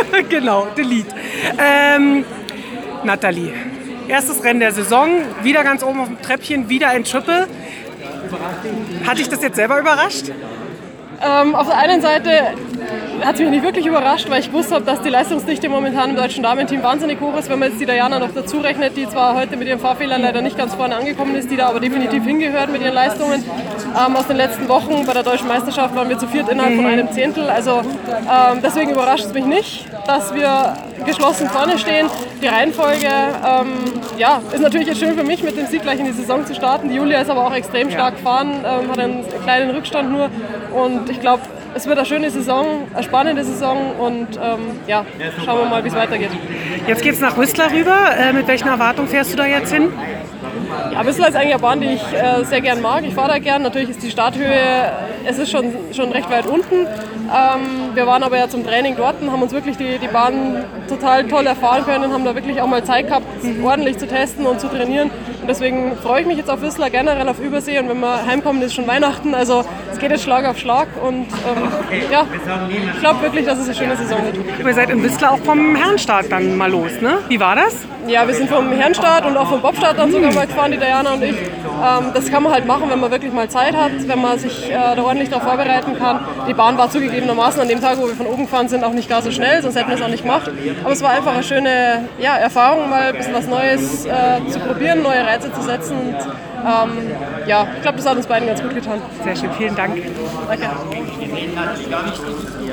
Genau, Delete. Nathalie, erstes Rennen der Saison, wieder ganz oben auf dem Treppchen, wieder ein Triple. Hat dich das jetzt selber überrascht? Auf der einen Seite hat es mich nicht wirklich überrascht, weil ich gewusst habe, dass die Leistungsdichte momentan im deutschen Damenteam wahnsinnig hoch ist. Wenn man jetzt die Diana noch dazu rechnet, die zwar heute mit ihren Fahrfehlern leider nicht ganz vorne angekommen ist, die da aber definitiv hingehört mit ihren Leistungen. Aus den letzten Wochen bei der Deutschen Meisterschaft waren wir zu viert innerhalb von einem Zehntel. Also deswegen überrascht es mich nicht, dass wir geschlossen vorne stehen. Die Reihenfolge ist natürlich jetzt schön für mich, mit dem Sieg gleich in die Saison zu starten. Die Julia ist aber auch extrem stark gefahren, hat einen kleinen Rückstand nur. Und ich glaube, es wird eine schöne Saison, eine spannende Saison und schauen wir mal, wie es weitergeht. Jetzt geht's nach Whistler rüber. Mit welchen Erwartungen fährst du da jetzt hin? Ja, Whistler ist eigentlich eine Bahn, die ich sehr gern mag. Ich fahre da gern. Natürlich ist die Starthöhe, es ist schon recht weit unten. Wir waren aber ja zum Training dort und haben uns wirklich die Bahn total toll erfahren können, haben da wirklich auch mal Zeit gehabt, ordentlich zu testen und zu trainieren. Und deswegen freue ich mich jetzt auf Whistler, generell auf Übersee. Und wenn wir heimkommen, ist schon Weihnachten. Also es geht jetzt Schlag auf Schlag. Und ich glaube wirklich, dass es eine schöne Saison wird. Ihr seid in Whistler auch vom Herrenstart dann mal los, ne? Wie war das? Ja, wir sind vom Herrenstart und auch vom Bobstart dann sogar mal gefahren, die Diana und ich. Das kann man halt machen, wenn man wirklich mal Zeit hat, wenn man sich da ordentlich darauf vorbereiten kann. Die Bahn war zugegebenermaßen an dem Tag, wo wir von oben gefahren sind, auch nicht gar so schnell, sonst hätten wir es auch nicht gemacht. Aber es war einfach eine schöne Erfahrung, mal ein bisschen was Neues zu probieren, neue Reize zu setzen. Und, ich glaube, das hat uns beiden ganz gut getan. Sehr schön, vielen Dank. Danke.